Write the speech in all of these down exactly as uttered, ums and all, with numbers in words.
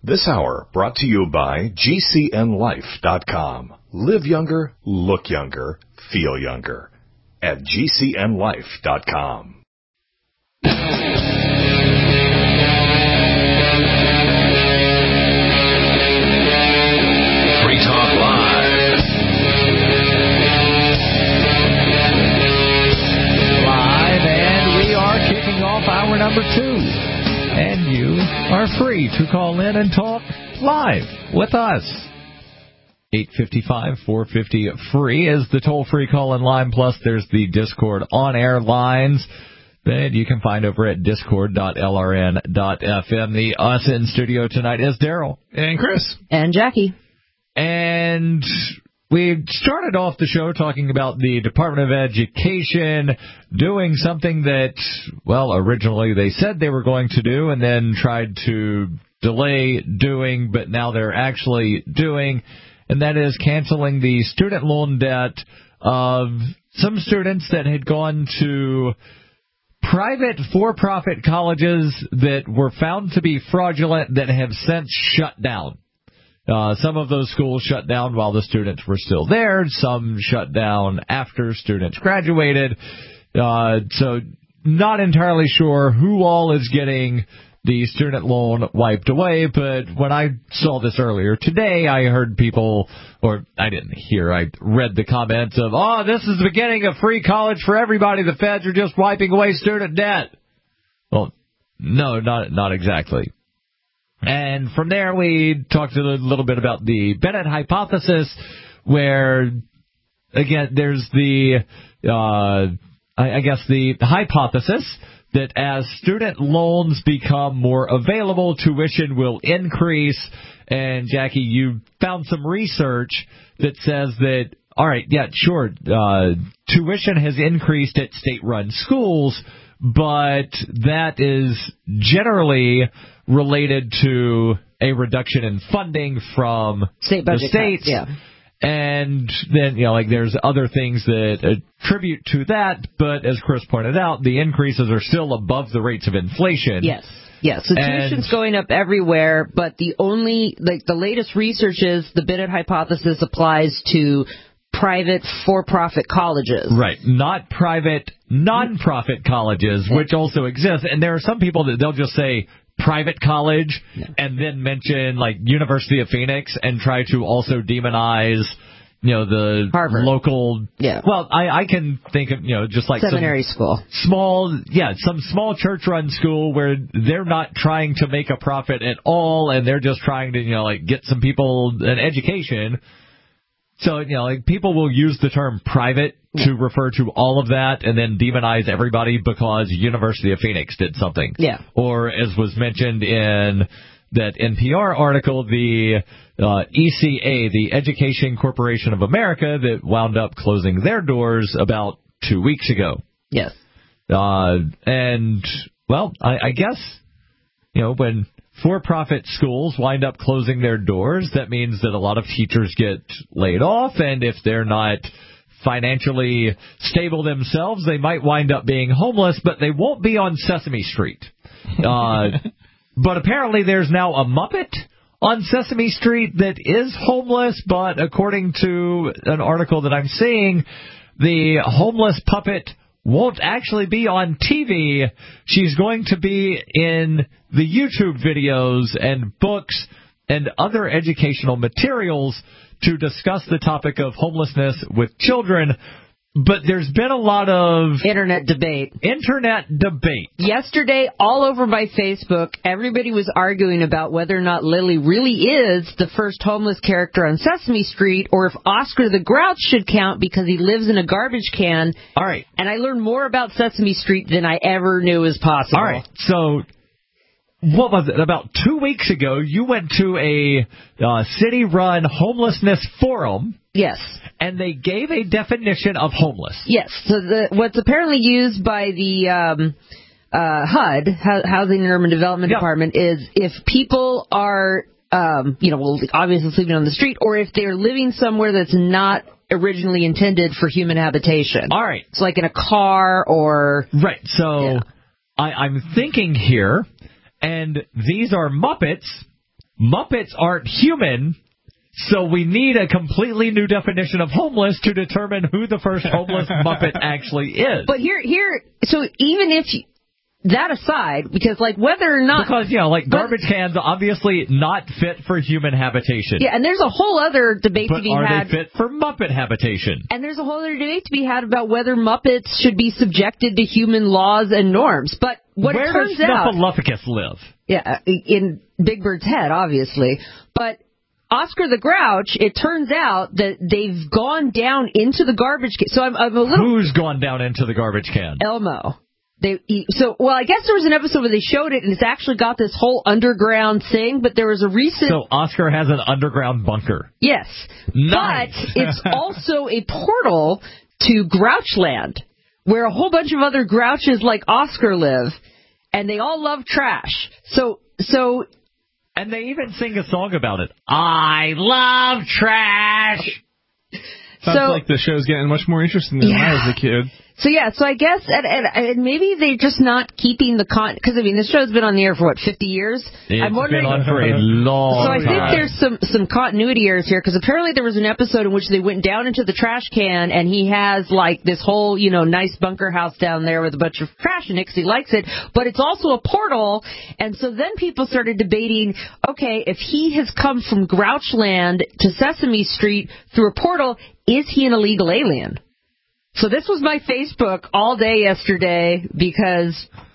This hour brought to you by G C N life dot com. Live younger, look younger, feel younger. At G C N life dot com. Free Talk Live. Live, and we are kicking off hour number two. And you are free to call in and talk live with us. eight five five, four five zero, free is the toll-free call-in line. Plus, there's the Discord on-air lines that you can find over at discord dot l r n dot f m. The us in studio tonight is Daryl. And Chris. And Jackie. And we started off the show talking about the Department of Education doing something that, well, originally they said they were going to do and then tried to delay doing, but now they're actually doing, and that is canceling the student loan debt of some students that had gone to private for-profit colleges that were found to be fraudulent that have since shut down. Uh, some of those schools shut down while the students were still there. Some shut down after students graduated. Uh, so not entirely sure who all is getting the student loan wiped away. But when I saw this earlier today, I heard people, or I didn't hear, I read the comments of, oh, this is the beginning of free college for everybody. The feds are just wiping away student debt. Well, no, not not exactly. And from there, we talked a little bit about the Bennett hypothesis, where, again, there's the, uh, I, I guess, the hypothesis that as student loans become more available, tuition will increase. And, Jackie, you found some research that says that, all right, yeah, sure, uh, tuition has increased at state-run schools, but that is generally related to a reduction in funding from State budget the states. Cuts, yeah. And then, you know, like there's other things that attribute to that, but as Chris pointed out, the increases are still above the rates of inflation. Yes. Yes, so tuition's and, going up everywhere, but the only, like, the latest research is the Bennett hypothesis applies to private for-profit colleges. Right, not private non-profit colleges, which also exist. And there are some people that they'll just say private college yeah. and then mention, like, University of Phoenix and try to also demonize, you know, the Harvard. local... Yeah. Well, I, I can think of, you know, just like seminary some school. Small, yeah, some small church-run school where they're not trying to make a profit at all and they're just trying to, you know, like, get some people an education. So, you know, like, people will use the term private yeah. to refer to all of that and then demonize everybody because University of Phoenix did something. Yeah. Or, as was mentioned in that N P R article, the uh, E C A, the Education Corporation of America, that wound up closing their doors about two weeks ago. Yes. Uh, and, well, I, I guess, you know, when for-profit schools wind up closing their doors, that means that a lot of teachers get laid off, and if they're not financially stable themselves, they might wind up being homeless, but they won't be on Sesame Street. Uh, but apparently there's now a Muppet on Sesame Street that is homeless, but according to an article that I'm seeing, the homeless puppet won't actually be on T V. She's going to be in the YouTube videos and books and other educational materials to discuss the topic of homelessness with children. But there's been a lot of Internet debate. Internet debate. Yesterday, all over my Facebook, everybody was arguing about whether or not Lily really is the first homeless character on Sesame Street, or if Oscar the Grouch should count because he lives in a garbage can. All right. And I learned more about Sesame Street than I ever knew was possible. All right. So, what was it? About two weeks ago, you went to a uh, city-run homelessness forum. Yes. And they gave a definition of homeless. Yes. So the, what's apparently used by the um, uh, H U D, Housing and Urban Development yep. Department, is if people are, um, you know, well, obviously sleeping on the street, or if they're living somewhere that's not originally intended for human habitation. All right. It's like in a car or... Right. So yeah. I, I'm thinking here, and these are Muppets Muppets aren't human, so we need a completely new definition of homeless to determine who the first homeless Muppet actually is. But here, here, so even if you, that aside, because like whether or not... Because, you know, like garbage cans obviously not fit for human habitation. Yeah, and there's a whole other debate but to be are had. Are they fit for Muppet habitation? And there's a whole other debate to be had about whether Muppets should be subjected to human laws and norms. But what Where it turns does out... Snuffleupagus live? Yeah, in Big Bird's head, obviously. But Oscar the Grouch, it turns out that they've gone down into the garbage can. So I'm, I'm a little... Who's gone down into the garbage can? Elmo. They so well. I guess there was an episode where they showed it, and it's actually got this whole underground thing. But there was a recent. So Oscar has an underground bunker. Yes, nice. But it's also a portal to Grouchland, where a whole bunch of other Grouches like Oscar live, and they all love trash. So so. And they even sing a song about it. I love trash. Sounds so, like the show's getting much more interesting than yeah. when I was a kid. So, yeah, so I guess, and, and, and maybe they're just not keeping the con, because, I mean, this show's been on the air for, what, fifty years? It's I'm wondering, been on for a long So I time. think there's some, some continuity errors here, because apparently there was an episode in which they went down into the trash can, and he has, like, this whole, you know, nice bunker house down there with a bunch of trash in it, because he likes it, but it's also a portal, and so then people started debating, okay, if he has come from Grouchland to Sesame Street through a portal, is he an illegal alien? So this was my Facebook all day yesterday because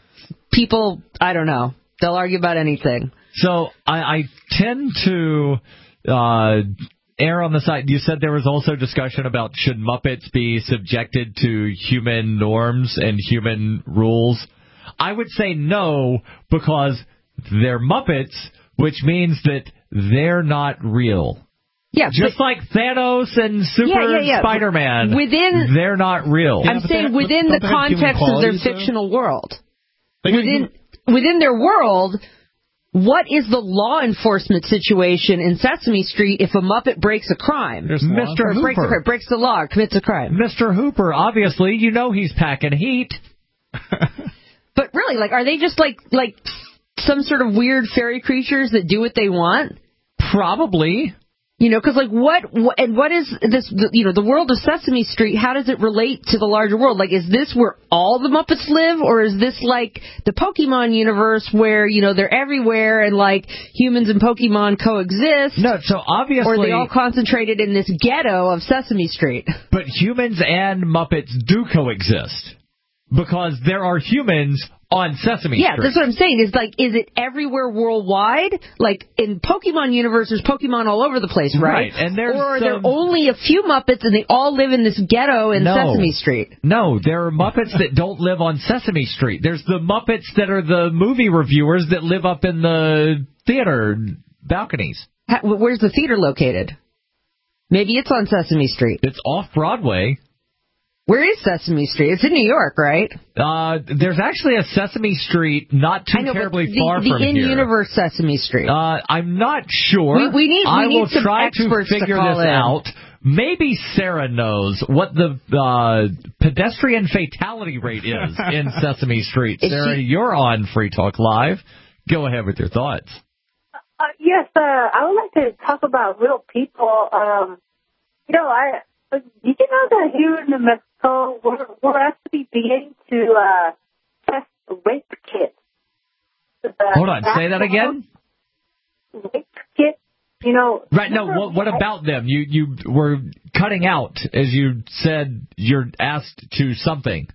people, I don't know, they'll argue about anything. So I, I tend to uh, err on the side. You said there was also discussion about should Muppets be subjected to human norms and human rules. I would say no, because they're Muppets, which means that they're not real. Yeah, just but, like Thanos and Super yeah, yeah, yeah. Spider-Man, within, they're not real. I'm yeah, saying they, within the context of their fictional though? world. Like, within within their world, what is the law enforcement situation in Sesame Street if a Muppet breaks a crime? Mister Hooper. Breaks, a, breaks the law or commits a crime. Mister Hooper, obviously, you know he's packing heat. But really, like, are they just like like some sort of weird fairy creatures that do what they want? Probably. You know, because, like, what, what, and what is this, you know, the world of Sesame Street, how does it relate to the larger world? Like, is this where all the Muppets live, or is this like the Pokemon universe where, you know, they're everywhere and, like, humans and Pokemon coexist? No, so obviously... Or are they all concentrated in this ghetto of Sesame Street? But humans and Muppets do coexist, because there are humans on Sesame yeah, Street. Yeah, that's what I'm saying. Is like, is it everywhere worldwide? Like, in Pokemon universe, there's Pokemon all over the place, right? Right, and there's Or are some... there only a few Muppets and they all live in this ghetto in no. Sesame Street? No, there are Muppets that don't live on Sesame Street. There's the Muppets that are the movie reviewers that live up in the theater balconies. How, where's the theater located? Maybe it's on Sesame Street. It's off Broadway. Where is Sesame Street? It's in New York, right? Uh, there's actually a Sesame Street not too I know, terribly the, far the from here. The in-universe Sesame Street. Uh, I'm not sure. We, we need. We I need will some try to experts figure to call this in. out. Maybe Sarah knows what the uh, pedestrian fatality rate is in Sesame Street. Is Sarah, she... you're on Free Talk Live. Go ahead with your thoughts. Uh, yes, uh, I would like to talk about real people. Um, you know, I did you know that here in New Mexico we're, we're actually beginning to uh, test rape kits. Uh, Hold on, say that again. Rape kits, you know. Right. No. What, what about them? You you were cutting out as you said you're asked to something.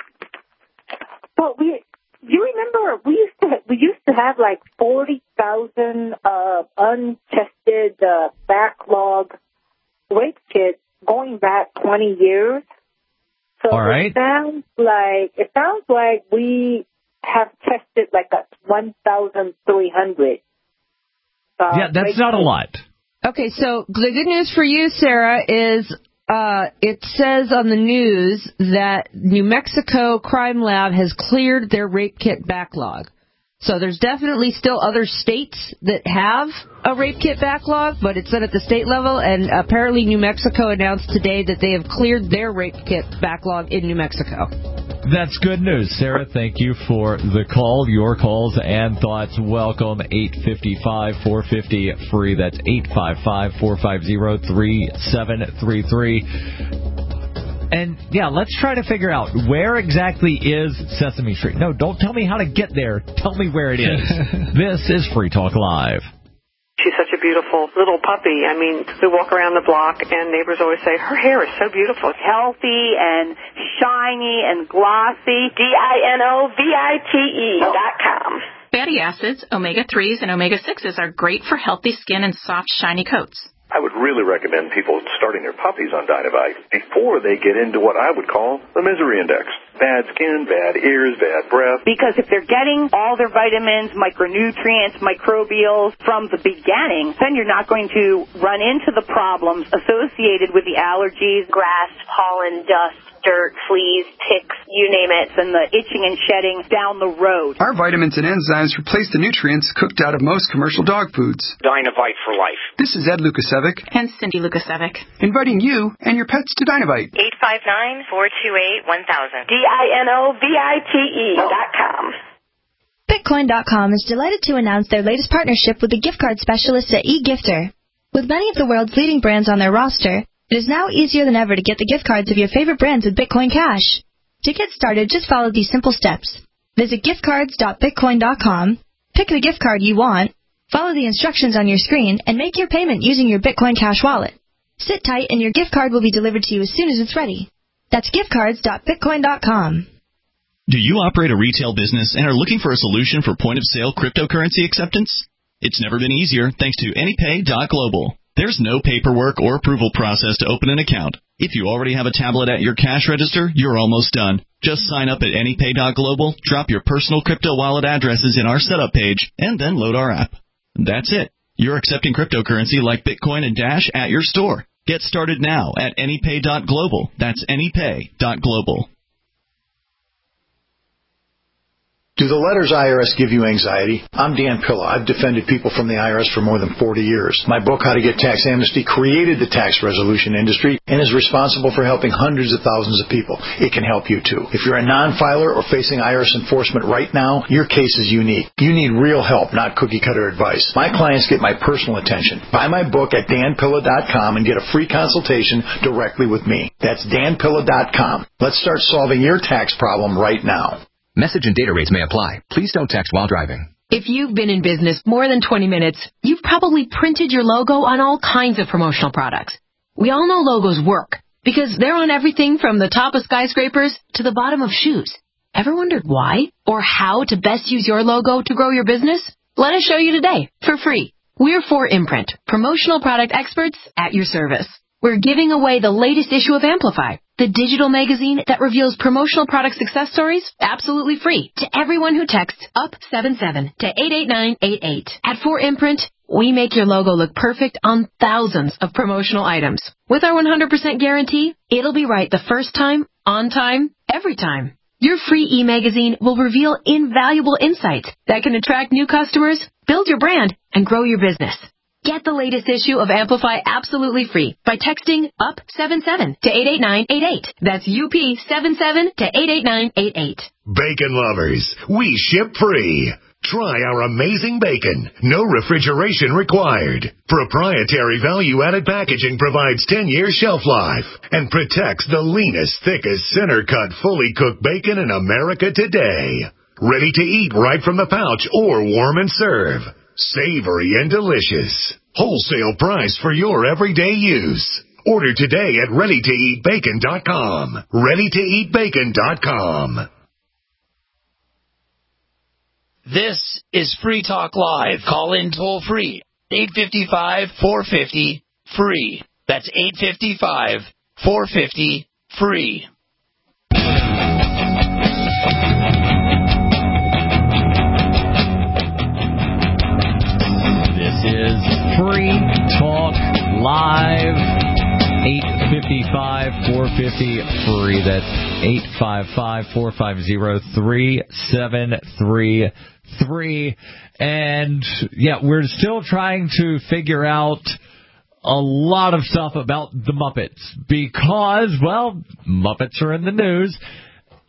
Well, we. You remember we used to we used to have like forty thousand uh, untested uh, backlog rape kits going back twenty years. So All right. it sounds like it sounds like we have tested like a one thousand three hundred. Uh, yeah, that's not a lot. Okay, so the good news for you, Sarah, is uh, it says on the news that New Mexico Crime Lab has cleared their rape kit backlog. So there's definitely still other states that have a rape kit backlog, but it's done at the state level, and apparently New Mexico announced today that they have cleared their rape kit backlog in New Mexico. That's good news. Sarah, thank you for the call. Your calls and thoughts welcome. eight five five, four five zero, free. That's eight five five, four five zero, three seven three three. And, yeah, let's try to figure out where exactly is Sesame Street. No, don't tell me how to get there. Tell me where it is. This is Free Talk Live. She's such a beautiful little puppy. I mean, we walk around the block, and neighbors always say, her hair is so beautiful. It's healthy and shiny and glossy. D I N O V I T E dot com. Fatty acids, omega threes, and omega sixes are great for healthy skin and soft, shiny coats. I would really recommend people starting their puppies on Dynavite before they get into what I would call the misery index. Bad skin, bad ears, bad breath. Because if they're getting all their vitamins, micronutrients, microbials from the beginning, then you're not going to run into the problems associated with the allergies, grass, pollen, dust, dirt, fleas, ticks, you name it, and the itching and shedding down the road. Our vitamins and enzymes replace the nutrients cooked out of most commercial dog foods. Dynavite for life. This is Ed Lukasevic. And Cindy Lukasevic. Inviting you and your pets to Dynavite. eight five nine, four two eight, one thousand. D I N O V I T E dot com. Bitcoin dot com is delighted to announce their latest partnership with the gift card specialists at eGifter. With many of the world's leading brands on their roster, it is now easier than ever to get the gift cards of your favorite brands with Bitcoin Cash. To get started, just follow these simple steps. Visit gift cards dot bitcoin dot com, pick the gift card you want, follow the instructions on your screen, and make your payment using your Bitcoin Cash wallet. Sit tight and your gift card will be delivered to you as soon as it's ready. That's gift cards dot bitcoin dot com. Do you operate a retail business and are looking for a solution for point-of-sale cryptocurrency acceptance? It's never been easier thanks to AnyPay dot global. There's no paperwork or approval process to open an account. If you already have a tablet at your cash register, you're almost done. Just sign up at AnyPay dot global, drop your personal crypto wallet addresses in our setup page, and then load our app. That's it. You're accepting cryptocurrency like Bitcoin and Dash at your store. Get started now at AnyPay dot global. That's AnyPay dot global. Do the letters I R S give you anxiety? I'm Dan Pilla. I've defended people from the I R S for more than forty years. My book, How to Get Tax Amnesty, created the tax resolution industry and is responsible for helping hundreds of thousands of people. It can help you, too. If you're a non-filer or facing I R S enforcement right now, your case is unique. You need real help, not cookie-cutter advice. My clients get my personal attention. Buy my book at dan pilla dot com and get a free consultation directly with me. That's dan pilla dot com. Let's start solving your tax problem right now. Message and data rates may apply. Please don't text while driving. If you've been in business more than twenty minutes, you've probably printed your logo on all kinds of promotional products. We all know logos work because they're on everything from the top of skyscrapers to the bottom of shoes. Ever wondered why or how to best use your logo to grow your business? Let us show you today for free. We're four Imprint, promotional product experts at your service. We're giving away the latest issue of Amplify, the digital magazine that reveals promotional product success stories absolutely free to everyone who texts up seven seven to eight eight nine eight eight. At four Imprint, we make your logo look perfect on thousands of promotional items. With our one hundred percent guarantee, it'll be right the first time, on time, every time. Your free e-magazine will reveal invaluable insights that can attract new customers, build your brand, and grow your business. Get the latest issue of Amplify absolutely free by texting up seven seven to eight eight nine eight eight. That's U P seven seven to eight eight nine eight eight. Bacon lovers, we ship free. Try our amazing bacon. No refrigeration required. Proprietary value-added packaging provides ten years shelf life and protects the leanest, thickest, center-cut, fully cooked bacon in America today. Ready to eat right from the pouch or warm and serve. Savory and delicious. Wholesale price for your everyday use. Order today at ready to eat bacon dot com. ready to eat bacon dot com. This is Free Talk Live. Call in toll free. eight five five, four five zero, free. That's eight five five, four five zero, free. Is Free Talk Live. eight five five, four five zero, free. That's eight five five, four five zero, three seven three three. And, yeah, we're still trying to figure out a lot of stuff about the Muppets because, well, Muppets are in the news.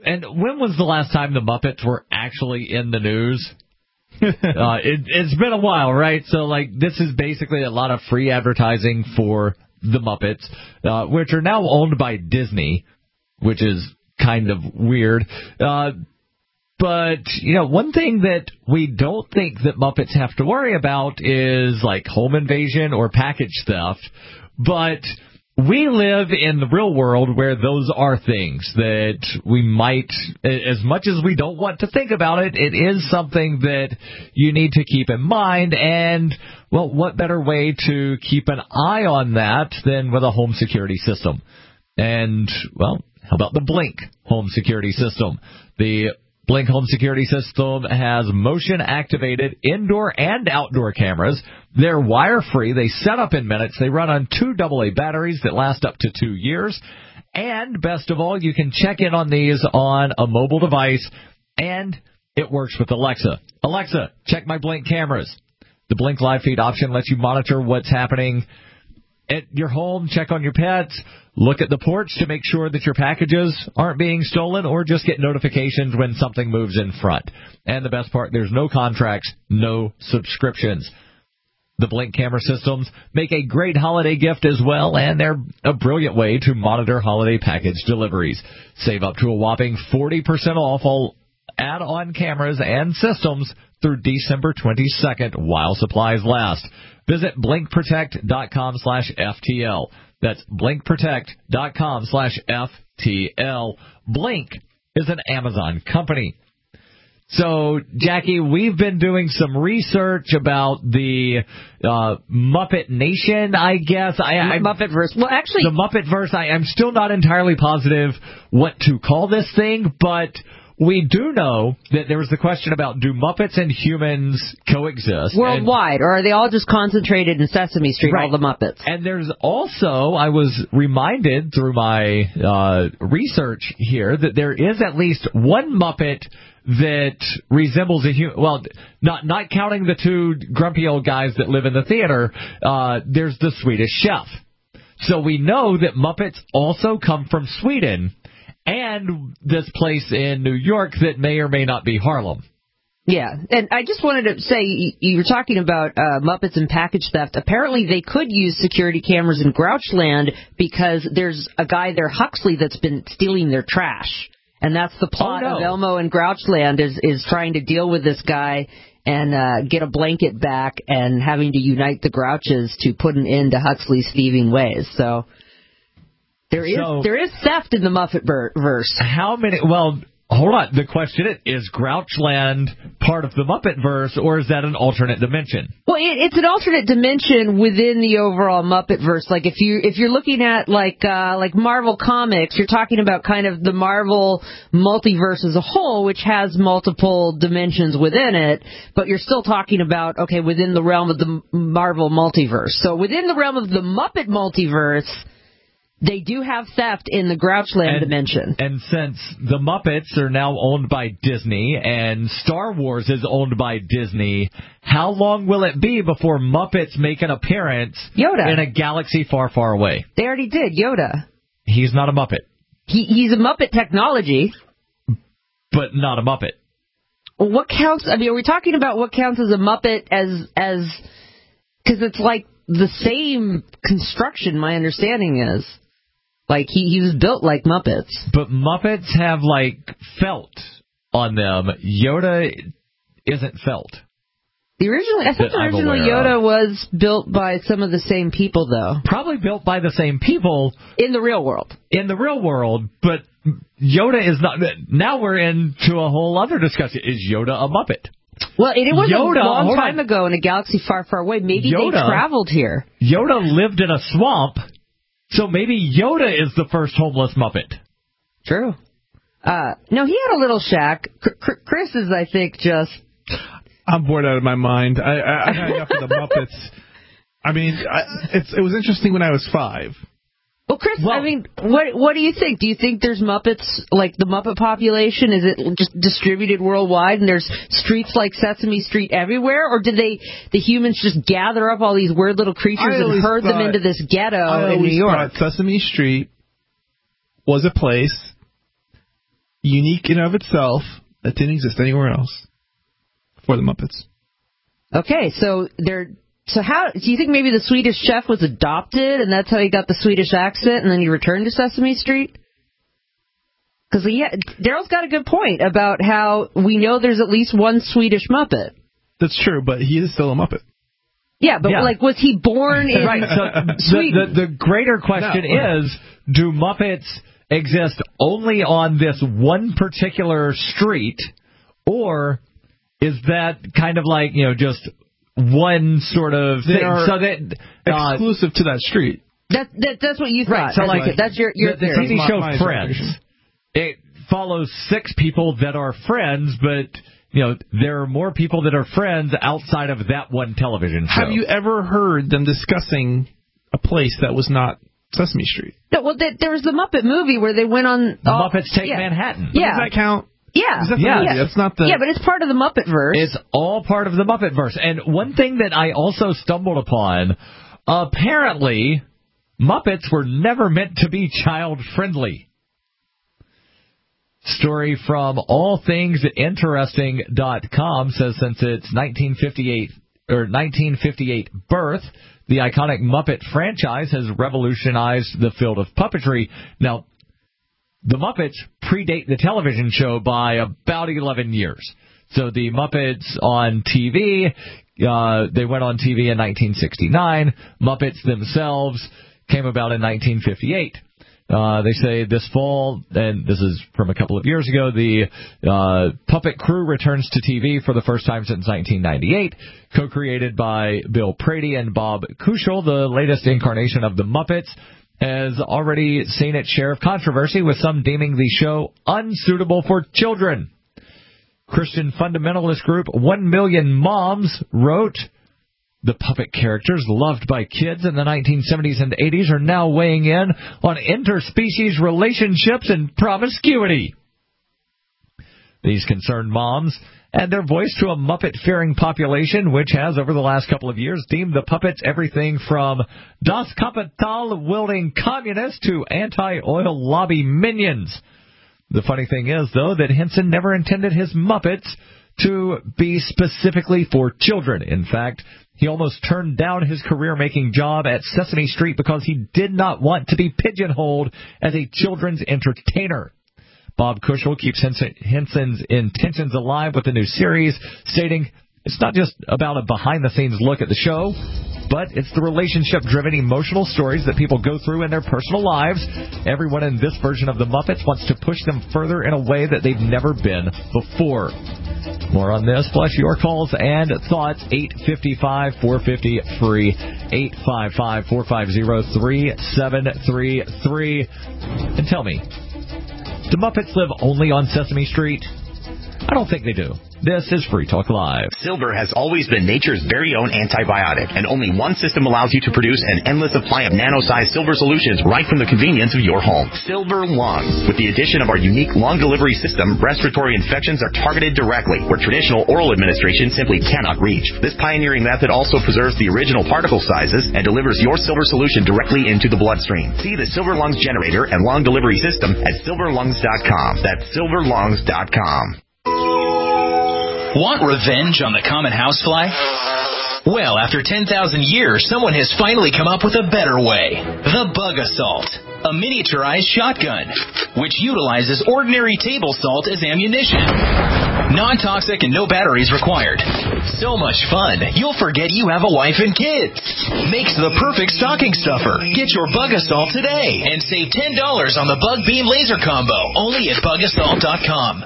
and when was the last time the Muppets were actually in the news? uh, it, it's been a while, right? So, like, this is basically a lot of free advertising for the Muppets, uh, which are now owned by Disney, which is kind of weird. Uh, but, you know, one thing that we don't think that Muppets have to worry about is, like, home invasion or package theft. But we live in the real world where those are things that we might, as much as we don't want to think about it, it is something that you need to keep in mind. And, well, what better way to keep an eye on that than with a home security system? And, well, how about the Blink home security system? The Blink home security system has motion-activated indoor and outdoor cameras. They're wire-free. They set up in minutes. They run on two double A batteries that last up to two years. And best of all, you can check in on these on a mobile device, and it works with Alexa. Alexa, check my Blink cameras. The Blink Live Feed option lets you monitor what's happening at your home, check on your pets, look at the porch to make sure that your packages aren't being stolen, or just get notifications when something moves in front. And the best part, there's no contracts, no subscriptions. The Blink camera systems make a great holiday gift as well, and they're a brilliant way to monitor holiday package deliveries. Save up to a whopping forty percent off all add-on cameras and systems through December twenty-second while supplies last. Visit blinkprotect.com slash FTL. That's blinkprotect.com slash FTL. Blink is an Amazon company. So, Jackie, we've been doing some research about the uh, Muppet Nation, I guess. I, I, Muppetverse. Well, actually, the Muppetverse, I, I'm still not entirely positive what to call this thing, but we do know that there was the question about, do Muppets and humans coexist? Worldwide, and, or are they all just concentrated in Sesame Street, right, all the Muppets? And there's also, I was reminded through my uh, research here, that there is at least one Muppet that resembles a human. Well, not not counting the two grumpy old guys that live in the theater, uh, there's the Swedish Chef. So we know that Muppets also come from Sweden, and this place in New York that may or may not be Harlem. Yeah, and I just wanted to say, you were talking about uh, Muppets and package theft. Apparently they could use security cameras in Grouchland because there's a guy there, Huxley, that's been stealing their trash. And that's the plot oh, no. of Elmo and Grouchland, is, is trying to deal with this guy and uh, get a blanket back and having to unite the Grouches to put an end to Huxley's thieving ways. So... There is so, there is theft in the Muppetverse. How many? Well, hold on. The question is: is Grouchland part of the Muppetverse, or is that an alternate dimension? Well, it, it's an alternate dimension within the overall Muppetverse. Like if you if you're looking at like uh, like Marvel Comics, you're talking about kind of the Marvel multiverse as a whole, which has multiple dimensions within it. But you're still talking about okay within the realm of the Marvel multiverse. So within the realm of the Muppet multiverse, they do have theft in the Grouchland and, dimension. And since the Muppets are now owned by Disney and Star Wars is owned by Disney, how long will it be before Muppets make an appearance Yoda. in a galaxy far, far away? They already did, Yoda. He's not a Muppet. He, he's a Muppet technology. But not a Muppet. Well, what counts? I mean, are we talking about what counts as a Muppet as... as because it's like the same construction, my understanding is. Like, he, he was built like Muppets. But Muppets have, like, felt on them. Yoda isn't felt. The original, I thought the original Yoda of. was built by some of the same people, though. Probably built by the same people. In the real world. In the real world, but Yoda is not... Now we're into a whole other discussion. Is Yoda a Muppet? Well, it was Yoda, a long time on. ago in a galaxy far, far away. Maybe Yoda, they traveled here. Yoda lived in a swamp. So maybe Yoda is the first homeless Muppet. True. Uh, no, he had a little shack. Chris is, I think, just... I'm bored out of my mind. I, I, I had enough of the Muppets. I mean, I, it's, it was interesting when I was five. Well, Chris, well, I mean, what what do you think? Do you think there's Muppets, like the Muppet population? Is it just distributed worldwide and there's streets like Sesame Street everywhere? Or did they, the humans just gather up all these weird little creatures and herd thought, them into this ghetto I in New York? Thought Sesame Street was a place unique in and of itself that didn't exist anywhere else for the Muppets. Okay, so they're so how do you think maybe the Swedish Chef was adopted and that's how he got the Swedish accent and then he returned to Sesame Street? Because yeah, Daryl's got a good point about how we know there's at least one Swedish Muppet. That's true, but he is still a Muppet. Yeah, but Yeah. like, was he born in right, so Sweden? The, the, the greater question No. is, do Muppets exist only on this one particular street, or is that kind of like, you know, just one sort of They thing? are So that uh, exclusive to that street. That, that that's what you thought. Right, so that's, like that's your your the, the theory. T V show My- my Friends, interpretation. it follows six people that are friends, but you know there are more people that are friends outside of that one television show. Have you ever heard them discussing a place that was not Sesame Street? No, well, there, there was the Muppet movie where they went on The uh, Muppets Take yeah. Manhattan? But Yeah, Does that count? yeah, Is that the Yeah. movie? That's not the. yeah, but it's part of the Muppet verse. It's all part of the Muppetverse. And one thing that I also stumbled upon, apparently, Muppets were never meant to be child-friendly. Story from all things interesting dot com says since its nineteen fifty-eight or nineteen fifty-eight birth, the iconic Muppet franchise has revolutionized the field of puppetry. Now, the Muppets predate the television show by about eleven years. So the Muppets on T V, uh, they went on T V in nineteen sixty-nine. Muppets themselves came about in nineteen fifty-eight. Uh, they say this fall, and this is from a couple of years ago, the uh, Puppet Crew returns to T V for the first time since nineteen ninety-eight. Co-created by Bill Prady and Bob Kuchel, the latest incarnation of the Muppets has already seen its share of controversy, with some deeming the show unsuitable for children. Christian fundamentalist group One Million Moms wrote, the puppet characters loved by kids in the nineteen seventies and eighties are now weighing in on interspecies relationships and promiscuity. These concerned moms add their voice to a Muppet-fearing population, which has, over the last couple of years, deemed the puppets everything from Das Kapital-wielding communists to anti-oil lobby minions. The funny thing is, though, that Henson never intended his Muppets to be specifically for children. In fact, he almost turned down his career-making job at Sesame Street because he did not want to be pigeonholed as a children's entertainer. Bob Kuchel keeps Henson's intentions alive with the new series, stating, it's not just about a behind-the-scenes look at the show, but it's the relationship-driven emotional stories that people go through in their personal lives. Everyone in this version of the Muppets wants to push them further in a way that they've never been before. More on this, plus your calls and thoughts, eight five five, four five zero, free, eight five five, four five zero, three seven three three. And tell me, do Muppets live only on Sesame Street? I don't think they do. This is Free Talk Live. Silver has always been nature's very own antibiotic, and only one system allows you to produce an endless supply of nano-sized silver solutions right from the convenience of your home. Silver Lungs. With the addition of our unique lung delivery system, respiratory infections are targeted directly, where traditional oral administration simply cannot reach. This pioneering method also preserves the original particle sizes and delivers your silver solution directly into the bloodstream. See the Silver Lungs generator and lung delivery system at silver lungs dot com. That's silver lungs dot com. Want revenge on the common housefly? Well, after ten thousand years, someone has finally come up with a better way. The Bug Assault, a miniaturized shotgun, which utilizes ordinary table salt as ammunition. Non-toxic and no batteries required. So much fun, you'll forget you have a wife and kids. Makes the perfect stocking stuffer. Get your Bug Assault today and save ten dollars on the Bug Beam Laser Combo, only at bug assault dot com.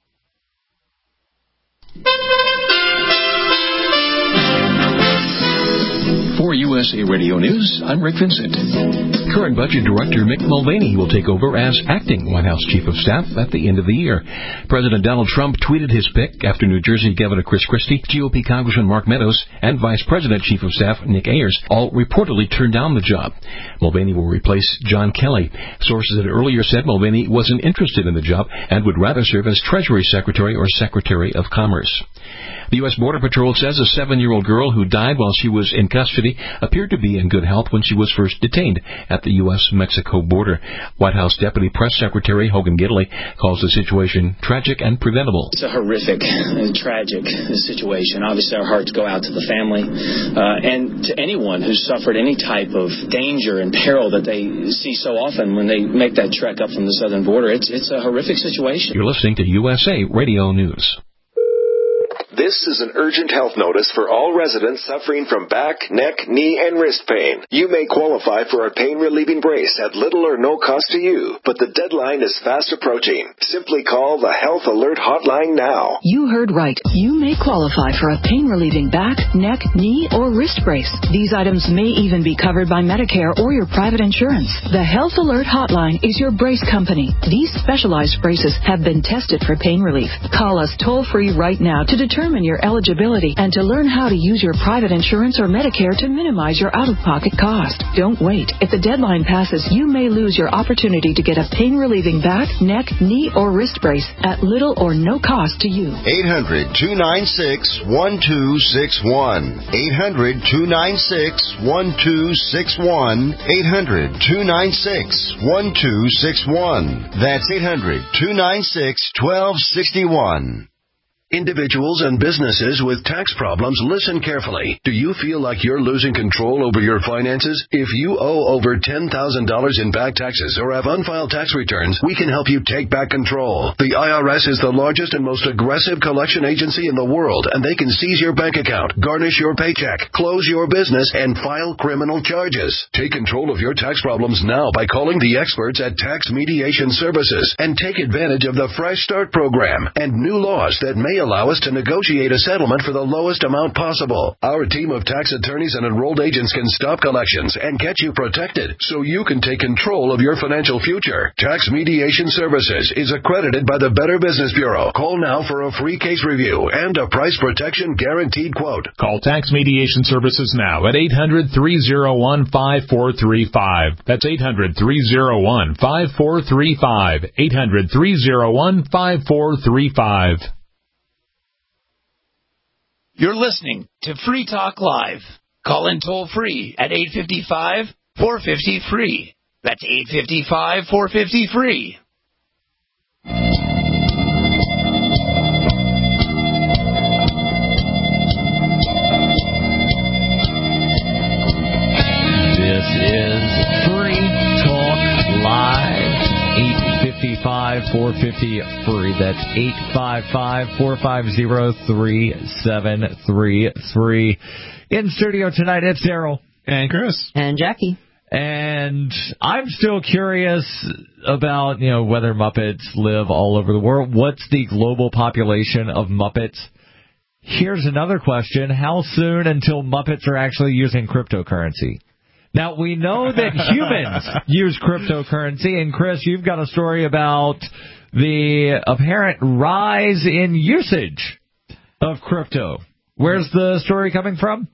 For U S A Radio News, I'm Rick Vincent. Current Budget Director Mick Mulvaney will take over as acting White House Chief of Staff at the end of the year. President Donald Trump tweeted his pick after New Jersey Governor Chris Christie, G O P Congressman Mark Meadows, and Vice President Chief of Staff Nick Ayers all reportedly turned down the job. Mulvaney will replace John Kelly. Sources had earlier said Mulvaney wasn't interested in the job and would rather serve as Treasury Secretary or Secretary of Commerce. The U S. Border Patrol says a seven-year-old girl who died while she was in custody appeared to be in good health when she was first detained at the U S Mexico border. White House Deputy Press Secretary Hogan Gidley calls the situation tragic and preventable. It's a horrific, uh, tragic situation. Obviously, our hearts go out to the family uh, and to anyone who's suffered any type of danger and peril that they see so often when they make that trek up from the southern border. It's, it's a horrific situation. You're listening to U S A Radio News. This is an urgent health notice for all residents suffering from back, neck, knee, and wrist pain. You may qualify for a pain-relieving brace at little or no cost to you, but the deadline is fast approaching. Simply call the Health Alert Hotline now. You heard right. You may qualify for a pain-relieving back, neck, knee, or wrist brace. These items may even be covered by Medicare or your private insurance. The Health Alert Hotline is your brace company. These specialized braces have been tested for pain relief. Call us toll-free right now to determine your eligibility and to learn how to use your private insurance or Medicare to minimize your out-of-pocket cost. Don't wait. If the deadline passes, you may lose your opportunity to get a pain-relieving back, neck, knee, or wrist brace at little or no cost to you. eight hundred, two nine six, one two six one. eight hundred, two nine six, one two six one. eight hundred, two nine six, one two six one. That's eight hundred, two nine six, one two six one. Individuals and businesses with tax problems, listen carefully. Do you feel like you're losing control over your finances? If you owe over ten thousand dollars in back taxes or have unfiled tax returns, we can help you take back control. The I R S is the largest and most aggressive collection agency in the world, and they can seize your bank account, garnish your paycheck, close your business, and file criminal charges. Take control of your tax problems now by calling the experts at Tax Mediation Services and take advantage of the Fresh Start program and new laws that may allow us to negotiate a settlement for the lowest amount possible. Our team of tax attorneys and enrolled agents can stop collections and get you protected so you can take control of your financial future. Tax Mediation Services is accredited by the Better Business Bureau. Call now for a free case review and a price protection guaranteed quote. Call Tax Mediation Services now at eight hundred, three oh one, five four three five. That's eight hundred, three oh one, five four three five. eight hundred, three oh one, five four three five. You're listening to Free Talk Live. Call in toll free at eight five five, four five zero, free. That's eight five five, four five zero, free. This is Free Talk Live. eight five five, four five zero, free. That's eight five five, four five zero, three seven three three. In studio tonight, it's Daryl. And Chris. And Jackie. And I'm still curious about, you know, whether Muppets live all over the world. What's the global population of Muppets? Here's another question. How soon until Muppets are actually using cryptocurrency? Now, we know that humans use cryptocurrency, and Chris, you've got a story about the apparent rise in usage of crypto. Where's the story coming from?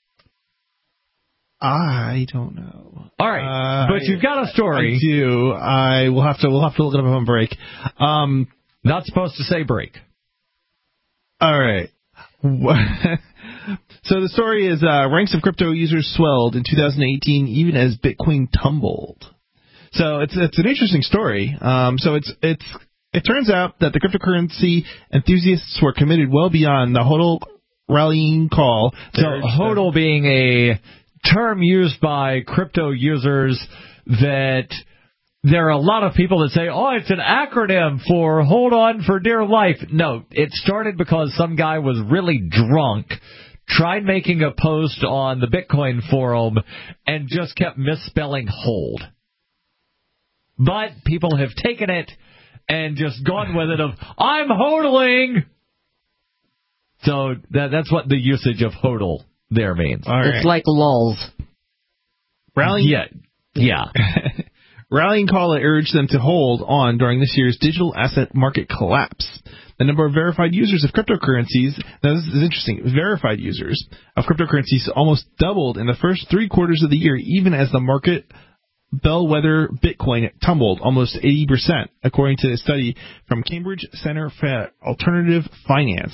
I don't know. All right, uh, but you've got a story. I do. I will have to. We'll have to look it up on break. Um, Not supposed to say break. All right. So the story is uh, ranks of crypto users swelled in two thousand eighteen, even as Bitcoin tumbled. So it's it's an interesting story. Um, so it's it's it turns out that the cryptocurrency enthusiasts were committed well beyond the HODL rallying call. So HODL being a term used by crypto users that there are a lot of people that say, oh, it's an acronym for hold on for dear life. No, it started because some guy was really drunk, tried making a post on the Bitcoin forum, and just kept misspelling hold. But people have taken it and just gone with it of, I'm hodling. So that, that's what the usage of hodl there means. All right. It's like lulz. Rallying, yeah, yeah. Rallying call urged them to hold on during this year's digital asset market collapse. The number of verified users of cryptocurrencies, now this is interesting, verified users of cryptocurrencies almost doubled in the first three quarters of the year, even as the market bellwether Bitcoin tumbled almost eighty percent, according to a study from Cambridge Center for Alternative Finance.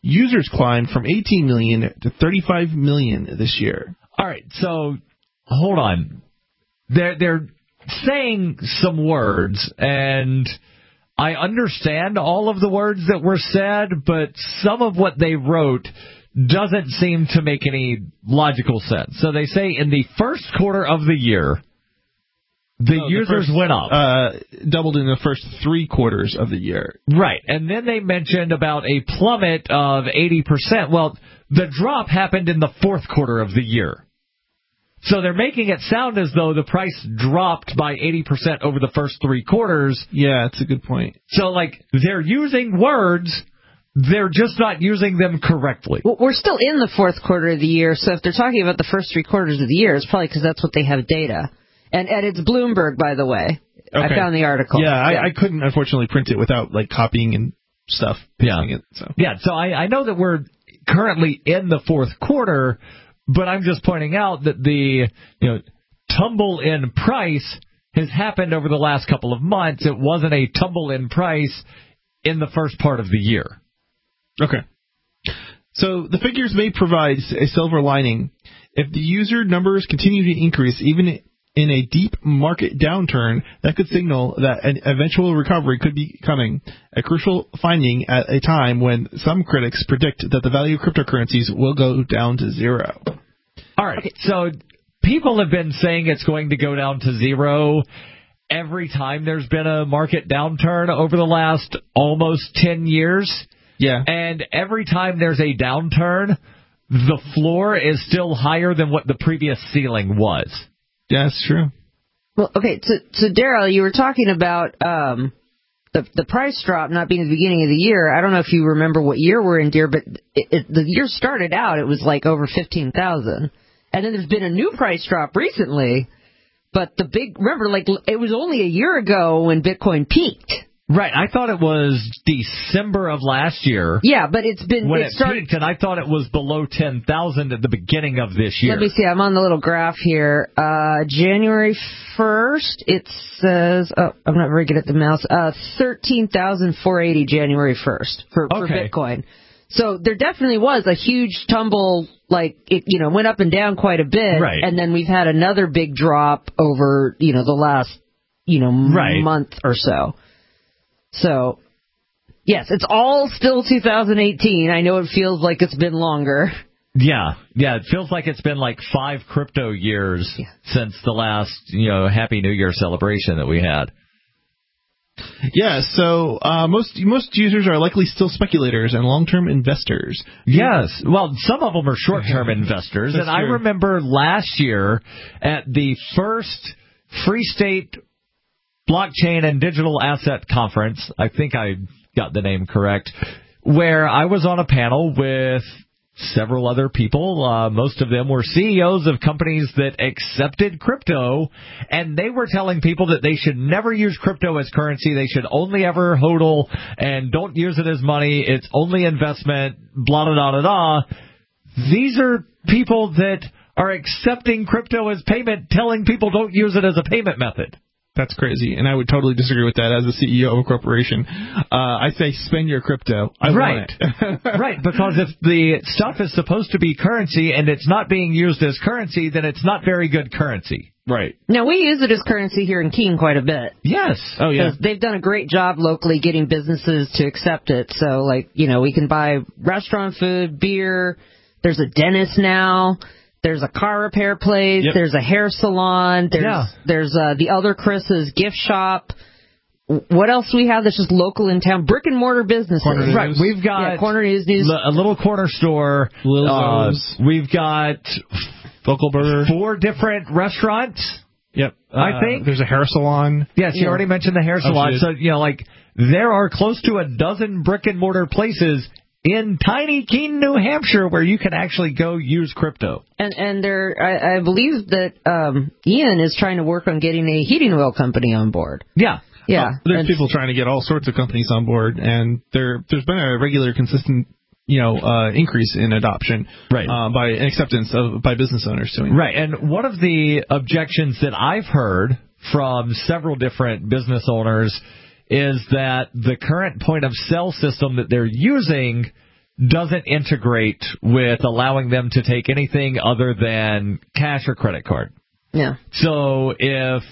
users climbed from eighteen million to thirty-five million this year. All right, so hold on. They're they're saying some words, and I understand all of the words that were said, but some of what they wrote doesn't seem to make any logical sense. So they say in the first quarter of the year, the no, users the first, went up. Uh, doubled in the first three quarters of the year. Right, and then they mentioned about a plummet of eighty percent. Well, the drop happened in the fourth quarter of the year. So they're making it sound as though the price dropped by eighty percent over the first three quarters. Yeah, that's a good point. So, like, they're using words, they're just not using them correctly. Well, we're still in the fourth quarter of the year, so if they're talking about the first three quarters of the year, it's probably because that's what they have data. And, and it's Bloomberg, by the way. Okay. I found the article. Yeah, I, yeah. I couldn't, unfortunately, print it without, like, copying and stuff. Yeah, it, so. yeah. So I, I know that we're currently in the fourth quarter, but I'm just pointing out that the you know tumble in price has happened over the last couple of months. It wasn't a tumble in price in the first part of the year. Okay. So the figures may provide a silver lining. If the user numbers continue to increase, even in a deep market downturn, that could signal that an eventual recovery could be coming, a crucial finding at a time when some critics predict that the value of cryptocurrencies will go down to zero. All right, so people have been saying it's going to go down to zero every time there's been a market downturn over the last almost ten years. Yeah. And every time there's a downturn, the floor is still higher than what the previous ceiling was. Yeah, that's true. Well, okay, so, so Daryl, you were talking about um, the the price drop not being at the beginning of the year. I don't know if you remember what year we're in, dear, but it, it, the year started out, it was like over fifteen thousand. And then there's been a new price drop recently. But the big, remember, like, it was only a year ago when Bitcoin peaked. Right, I thought it was December of last year. Yeah, but it's been... When it, it started, peaked, and I thought it was below ten thousand at the beginning of this year. Let me see, I'm on the little graph here. Uh, January first, it says... Oh, I'm not very good at the mouse. Uh, thirteen thousand four hundred eighty January first for, for okay. Bitcoin. So there definitely was a huge tumble, like, it, you know, went up and down quite a bit. Right. And then we've had another big drop over, you know, the last, you know, right. month or so. So, yes, it's all still two thousand eighteen. I know it feels like it's been longer. Yeah, yeah, it feels like it's been like five crypto years yeah. since the last, you know, Happy New Year celebration that we had. Yeah, so uh, most most users are likely still speculators and long-term investors. Yes, well, some of them are short-term investors, and true. I remember last year at the first Free State Blockchain and Digital Asset Conference, I think I got the name correct, where I was on a panel with several other people. Uh, most of them were C E Os of companies that accepted crypto, and they were telling people that they should never use crypto as currency. They should only ever hodl and don't use it as money. It's only investment, blah, blah, blah, blah. These are people that are accepting crypto as payment, telling people don't use it as a payment method. That's crazy, and I would totally disagree with that as a C E O of a corporation. Uh, I say spend your crypto. I right. want it. Right, because if the stuff is supposed to be currency and it's not being used as currency, then it's not very good currency. Right. Now, we use it as currency here in Keene quite a bit. Yes. Oh, yeah. They've done a great job locally getting businesses to accept it. So, like, you know, we can buy restaurant food, beer. There's a dentist now. There's a car repair place. Yep. There's a hair salon. There's yeah. there's uh, the other Chris's gift shop. What else do we have that's just local in town? Brick and mortar businesses. Corner News. Right. We've got yeah, Corner News, News. a little corner store. Uh, we've got Local Burger. Four different restaurants. Yep. Uh, I think there's a hair salon. Yes, you yeah. already mentioned the hair salon. Oh, so you know, like there are close to a dozen brick and mortar places in tiny Keene, New Hampshire, where you can actually go use crypto. And and there, I, I believe that um, Ian is trying to work on getting a heating oil company on board. Yeah. Yeah. Oh, there's and, people trying to get all sorts of companies on board, and there there's been a regular, consistent, you know, uh, increase in adoption, right, uh, by acceptance of by business owners doing right. And one of the objections that I've heard from several different business owners is that the current point of sale system that they're using doesn't integrate with allowing them to take anything other than cash or credit card. Yeah. So if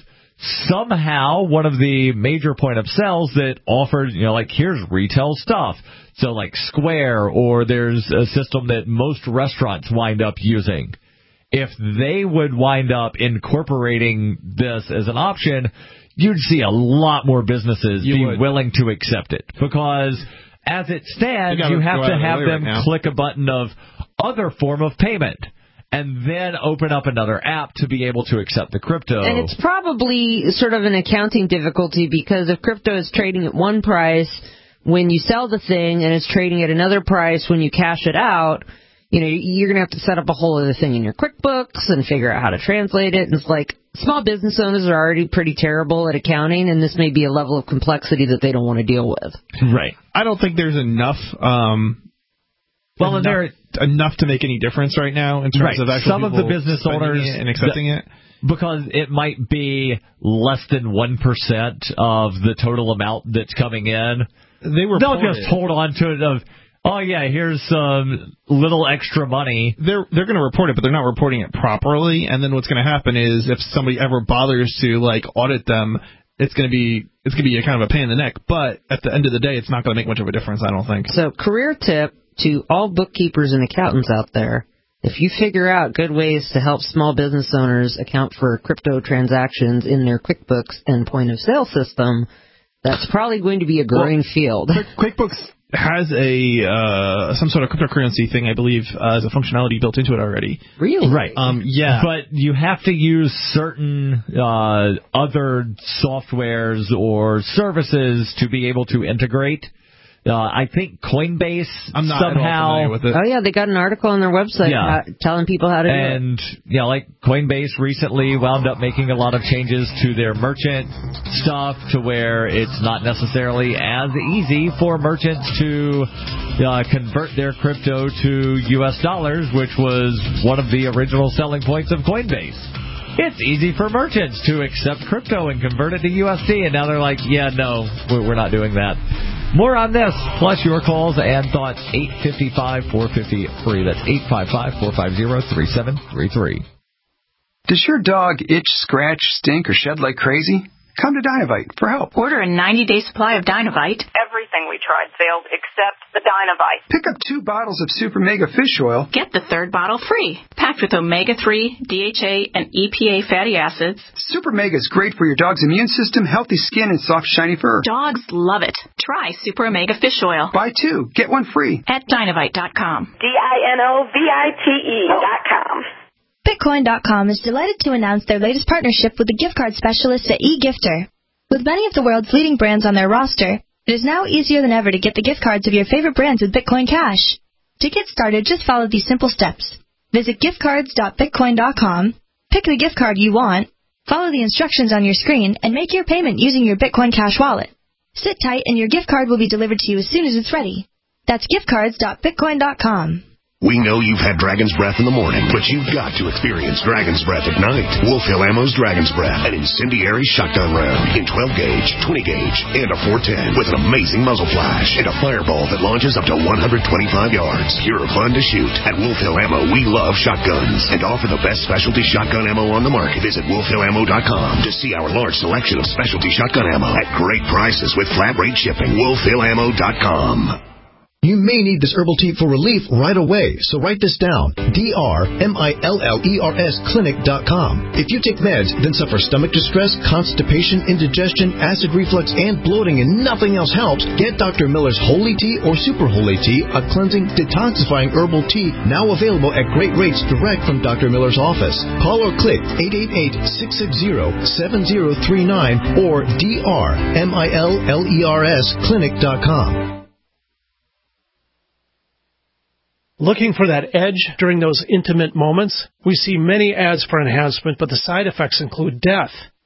somehow one of the major point of sales that offers, you know, like here's retail stuff, so like Square, or there's a system that most restaurants wind up using, if they would wind up incorporating this as an option, you'd see a lot more businesses you be would. willing to accept it. Because as it stands, you, you have to have them right click a button of other form of payment and then open up another app to be able to accept the crypto. And it's probably sort of an accounting difficulty, because if crypto is trading at one price when you sell the thing and it's trading at another price when you cash it out, you know, you're going to have to set up a whole other thing in your QuickBooks and figure out how to translate it. And it's like, small business owners are already pretty terrible at accounting, and this may be a level of complexity that they don't want to deal with. Right. I don't think there's enough, um, well, enough, there, enough to make any difference right now in terms right. of actual some of the business owners and accepting the, it. Because it might be less than one percent of the total amount that's coming in. They were They'll just hold on to it of, oh, yeah, here's some little extra money. They're they're going to report it, but they're not reporting it properly. And then what's going to happen is if somebody ever bothers to, like, audit them, it's going to be it's going to be a kind of a pain in the neck. But at the end of the day, it's not going to make much of a difference, I don't think. So, career tip to all bookkeepers and accountants out there: if you figure out good ways to help small business owners account for crypto transactions in their QuickBooks and point-of-sale system, that's probably going to be a growing well, field. QuickBooks has a uh, some sort of cryptocurrency thing, I believe, uh, as a functionality built into it already. Really? Right. Um, yeah. But you have to use certain uh, other softwares or services to be able to integrate. Uh, I think Coinbase I'm not somehow. At all familiar with it. Oh yeah, they got an article on their website yeah. how, telling people how to do it. And yeah, like Coinbase recently wound up making a lot of changes to their merchant stuff to where it's not necessarily as easy for merchants to uh, convert their crypto to U S dollars, which was one of the original selling points of Coinbase. It's easy for merchants to accept crypto and convert it to U S D, and now they're like, yeah, no, we're not doing that. More on this, plus your calls and thoughts, eight five five, four five zero, free. That's eight five five, four five zero, three seven three three. Does your dog itch, scratch, stink, or shed like crazy? Come to Dynovite for help. Order a ninety-day supply of Dynovite. Everything we tried failed except the Dynovite. Pick up two bottles of Super Mega Fish Oil. Get the third bottle free. Packed with omega three, D H A, and E P A fatty acids. Super Mega is great for your dog's immune system, healthy skin, and soft, shiny fur. Dogs love it. Try Super Omega Fish Oil. Buy two, get one free. At Dynovite dot com. D I N O V I T E dot com. Bitcoin dot com is delighted to announce their latest partnership with the gift card specialists at eGifter. With many of the world's leading brands on their roster, it is now easier than ever to get the gift cards of your favorite brands with Bitcoin Cash. To get started, just follow these simple steps. Visit gift cards dot bitcoin dot com, pick the gift card you want, follow the instructions on your screen, and make your payment using your Bitcoin Cash wallet. Sit tight and your gift card will be delivered to you as soon as it's ready. That's gift cards dot bitcoin dot com. We know you've had Dragon's Breath in the morning, but you've got to experience Dragon's Breath at night. Wolf Hill Ammo's Dragon's Breath, an incendiary shotgun round in twelve gauge, twenty gauge, and a four ten with an amazing muzzle flash and a fireball that launches up to one hundred twenty-five yards. Pure fun to shoot. At Wolf Hill Ammo, we love shotguns and offer the best specialty shotgun ammo on the market. Visit wolf hill ammo dot com to see our large selection of specialty shotgun ammo at great prices with flat rate shipping. wolf hill ammo dot com. You may need this herbal tea for relief right away, so write this down. D R M I L L E R S clinic dot com. If you take meds, then suffer stomach distress, constipation, indigestion, acid reflux, and bloating, and nothing else helps, get Doctor Miller's Holy Tea or Super Holy Tea, a cleansing, detoxifying herbal tea now available at great rates direct from Doctor Miller's office. Call or click eight eight eight, six six zero, seven zero three nine or D R M I L L E R S clinic dot com. Looking for that edge during those intimate moments? We see many ads for enhancement, but the side effects include death.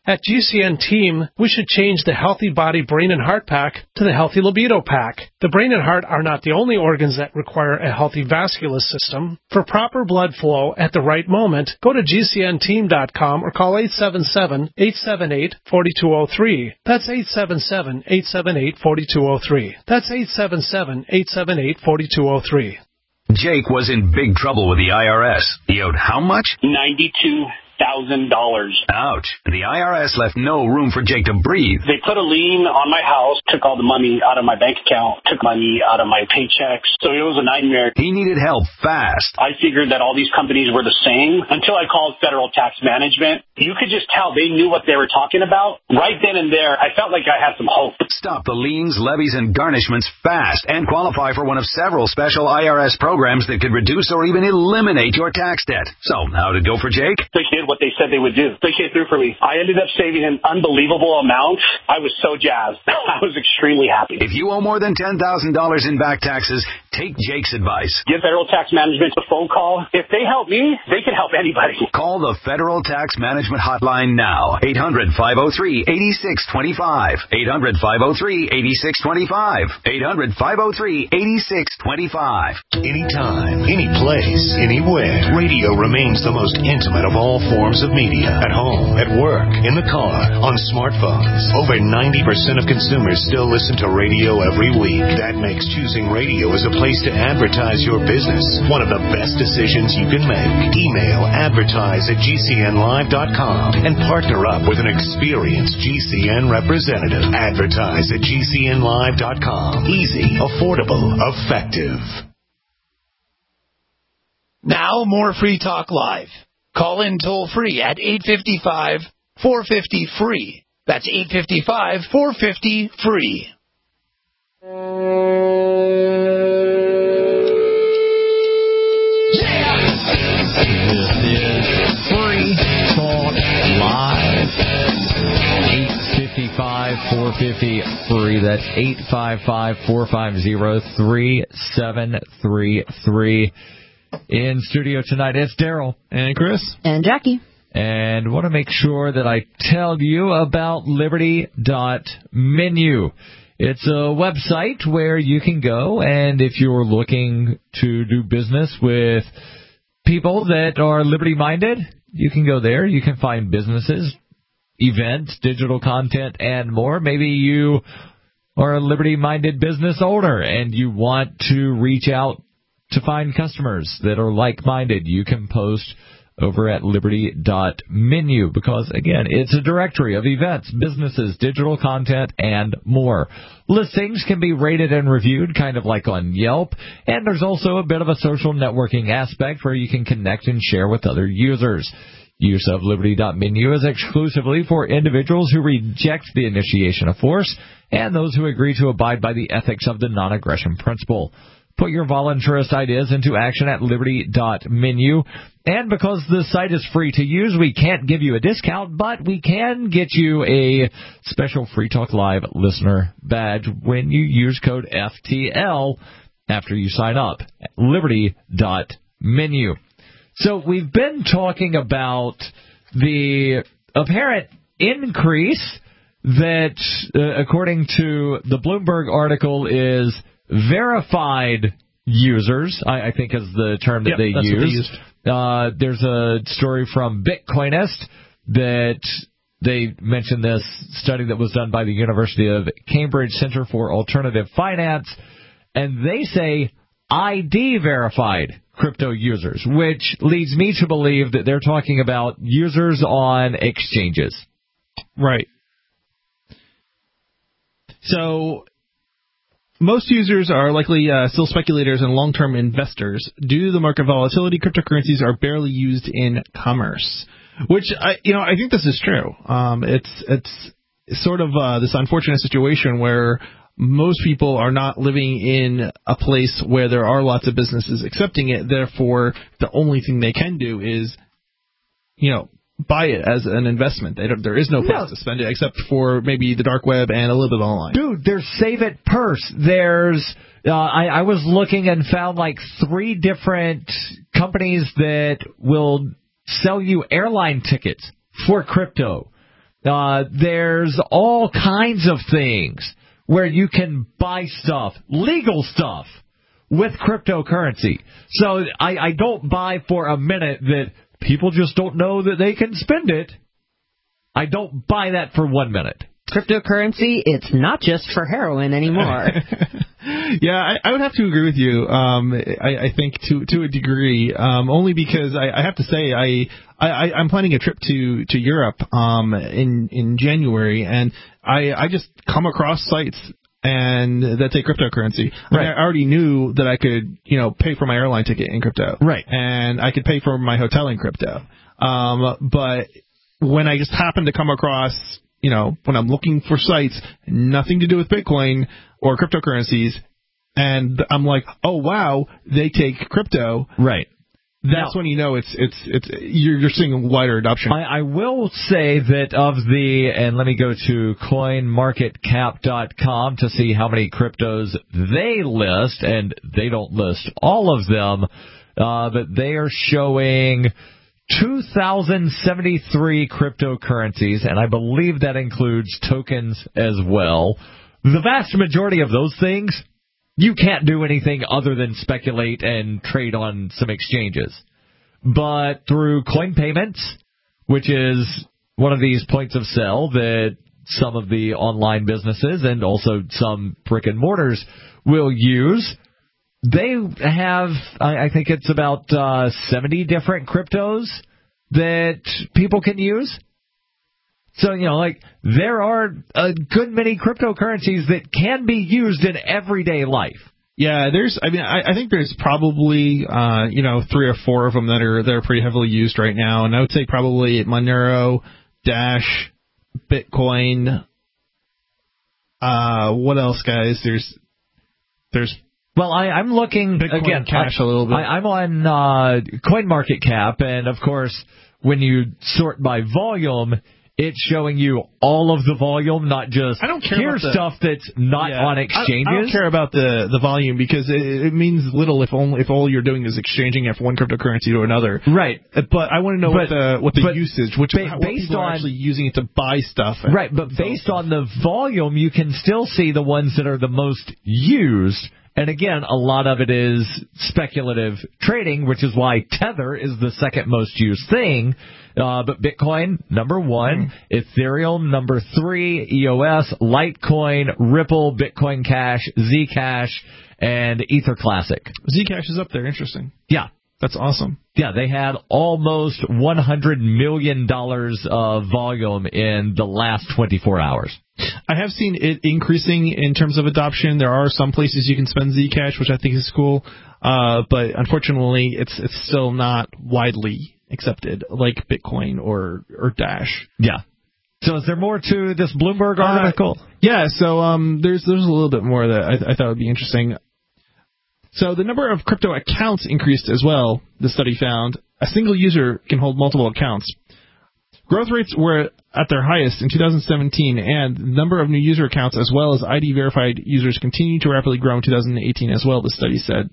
At G C N Team, we should change the Healthy Body, Brain, and Heart Pack to the Healthy Libido Pack. The brain and heart are not the only organs that require a healthy vascular system. For proper blood flow at the right moment, go to G C N team dot com or call eight seven seven, eight seven eight, four two zero three. That's eight seven seven, eight seven eight, four two zero three. That's eight seven seven, eight seven eight, four two zero three. Jake was in big trouble with the I R S. He owed how much? ninety-two thousand dollars. Ouch. The I R S left no room for Jake to breathe. They put a lien on my house, took all the money out of my bank account, took money out of my paychecks. So it was a nightmare. He needed help fast. I figured that all these companies were the same until I called Federal Tax Management. You could just tell they knew what they were talking about. Right then and there, I felt like I had some hope. Stop the liens, levies, and garnishments fast and qualify for one of several special I R S programs that could reduce or even eliminate your tax debt. So, how did it go for Jake? They did what they said they would do. They came through for me. I ended up saving an unbelievable amount. I was so jazzed. I was extremely happy. If you owe more than ten thousand dollars in back taxes, take Jake's advice. Give Federal Tax Management a phone call. If they help me, they can help anybody. Call the Federal Tax Management Hotline now. eight hundred, five oh three, eight six two five. eight hundred, five oh three, eight six two five. eight hundred, five oh three, eight six two five. Anytime, any place, anywhere. Radio remains the most intimate of all forms of media. At home, at work, in the car, on smartphones. Over ninety percent of consumers still listen to radio every week. That makes choosing radio as a place to advertise your business one of the best decisions you can make. Email advertise at G C N live dot com and partner up with an experienced G C N representative. Advertise at G C N live dot com. Easy, affordable, effective. Now more Free Talk Live. Call in toll free at eight five five, four five zero, free. That's eight five five, four five zero, free. four fifty free. That's eight five five, four five zero, three seven three three. In studio tonight, it's Daryl. And Chris. And Jackie. And want to make sure that I tell you about Liberty dot menu. It's a website where you can go, and if you're looking to do business with people that are liberty-minded, you can go there. You can find businesses, events, digital content, and more. Maybe you are a liberty-minded business owner and you want to reach out to find customers that are like-minded. You can post over at Liberty dot menu because, again, it's a directory of events, businesses, digital content, and more. Listings can be rated and reviewed, kind of like on Yelp, and there's also a bit of a social networking aspect where you can connect and share with other users. Use of Liberty dot menu is exclusively for individuals who reject the initiation of force and those who agree to abide by the ethics of the non-aggression principle. Put your voluntarist ideas into action at Liberty dot menu. And because the site is free to use, we can't give you a discount, but we can get you a special Free Talk Live listener badge when you use code F T L after you sign up at Liberty dot menu. So we've been talking about the apparent increase that, uh, according to the Bloomberg article, is verified users, I, I think is the term that yep, they that's use. What they used. Uh, there's a story from Bitcoinist that they mentioned this study that was done by the University of Cambridge Center for Alternative Finance, and they say I D verified crypto users, which leads me to believe that they're talking about users on exchanges. Right. So most users are likely uh, still speculators and long-term investors. Due to the market volatility, cryptocurrencies are barely used in commerce, which I, you know, I think this is true. Um, it's it's sort of uh, this unfortunate situation where most people are not living in a place where there are lots of businesses accepting it. Therefore, the only thing they can do is, you know, buy it as an investment. They don't, there is no place no. to spend it except for maybe the dark web and a little bit online. Dude, there's Save It Purse. There's uh, I, I was looking and found like three different companies that will sell you airline tickets for crypto. Uh, there's all kinds of things where you can buy stuff, legal stuff, with cryptocurrency. So I, I don't buy for a minute that people just don't know that they can spend it. I don't buy that for one minute. Cryptocurrency, it's not just for heroin anymore. Yeah, I, I would have to agree with you. Um, I, I think to to a degree, um, only because I, I have to say I, I I'm planning a trip to to Europe um in in January, and I I just come across sites and that take cryptocurrency. I, mean, I already knew that I could you know pay for my airline ticket in crypto, right? And I could pay for my hotel in crypto. Um, but when I just happened to come across, you know, when I'm looking for sites, nothing to do with Bitcoin or cryptocurrencies, and I'm like, oh wow, they take crypto. Right. That's now, when you know it's it's it's you're you're seeing wider adoption. I, I will say that of the, and let me go to coin market cap dot com to see how many cryptos they list, and they don't list all of them, uh, but they are showing two thousand seventy-three cryptocurrencies, and I believe that includes tokens as well. The vast majority of those things, you can't do anything other than speculate and trade on some exchanges. But through coin payments, which is one of these points of sale that some of the online businesses and also some brick and mortars will use, they have, I think it's about uh, seventy different cryptos that people can use. So, you know, like, there are a good many cryptocurrencies that can be used in everyday life. Yeah, there's, I mean, I, I think there's probably, uh, you know, three or four of them that are, that are pretty heavily used right now. And I would say probably Monero, Dash, Bitcoin, uh, what else, guys? There's, there's, Well, I, I'm looking, Bitcoin again, Cash I, a little bit. I, I'm on uh, CoinMarketCap, and of course, when you sort by volume, it's showing you all of the volume, not just I don't care here's about the, stuff that's not yeah, on exchanges. I, I don't care about the, the volume because it, it means little if only if all you're doing is exchanging it from one cryptocurrency to another. Right. But I want to know but, what the what the but usage, which ba- what based people are on, actually using it to buy stuff. Right, but based on the volume, you can still see the ones that are the most used. And again, a lot of it is speculative trading, which is why Tether is the second most used thing. Uh, but Bitcoin, number one, mm. Ethereum, number three, E O S, Litecoin, Ripple, Bitcoin Cash, Zcash, and Ether Classic. Zcash is up there. Interesting. Yeah. That's awesome. Yeah, they had almost one hundred million dollars of volume in the last twenty-four hours. I have seen it increasing in terms of adoption. There are some places you can spend Zcash, which I think is cool. Uh, but unfortunately, it's it's still not widely accepted like Bitcoin or, or Dash. Yeah. So is there more to this Bloomberg article? Uh, yeah, so um, there's there's a little bit more that I, I thought would be interesting. So the number of crypto accounts increased as well, the study found. A single user can hold multiple accounts. Growth rates were at their highest in two thousand seventeen, and the number of new user accounts as well as I D-verified users continued to rapidly grow in two thousand eighteen as well, the study said.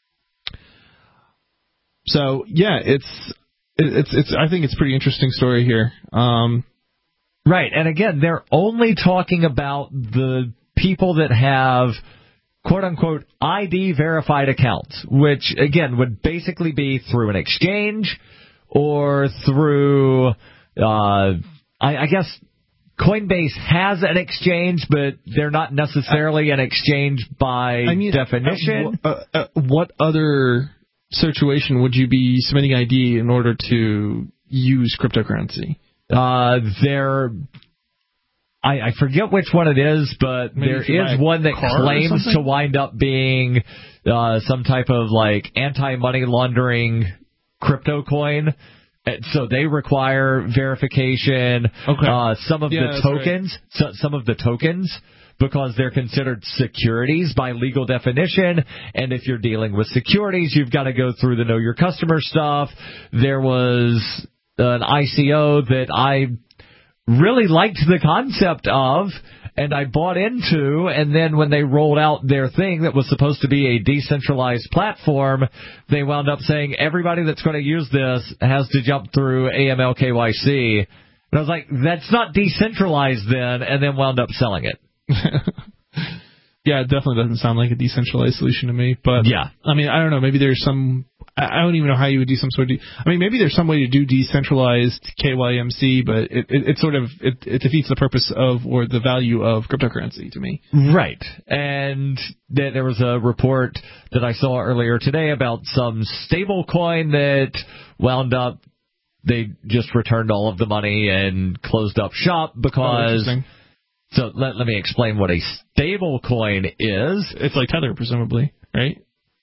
So, yeah, it's it's it's. I think it's a pretty interesting story here. Um, right, and again, they're only talking about the people that have quote-unquote I D-verified accounts, which, again, would basically be through an exchange or through, uh, I, I guess, Coinbase has an exchange, but they're not necessarily an exchange by I mean, definition. Uh, uh, uh, what other situation would you be submitting I D in order to use cryptocurrency? Uh, there... I, I forget which one it is, but Maybe there is one that claims to wind up being uh, some type of like anti-money laundering crypto coin. So they require verification. Okay. Uh, some of yeah, the tokens, right. so, some of the tokens, because they're considered securities by legal definition. And if you're dealing with securities, you've got to go through the know your customer stuff. There was an I C O that I really liked the concept of, and I bought into, and then when they rolled out their thing that was supposed to be a decentralized platform, they wound up saying everybody that's going to use this has to jump through A M L K Y C, And I was like, that's not decentralized then, and then wound up selling it. Yeah, it definitely doesn't sound like a decentralized solution to me. But yeah, I mean, I don't know. Maybe there's some. I don't even know how you would do some sort of. De- I mean, maybe there's some way to do decentralized K Y M C, but it, it, it sort of it, it defeats the purpose of or the value of cryptocurrency to me. Right. And th- there was a report that I saw earlier today about some stable coin that wound up. They just returned all of the money and closed up shop because. Oh, So let, let me explain what a stable coin is. It's like Tether, presumably, right?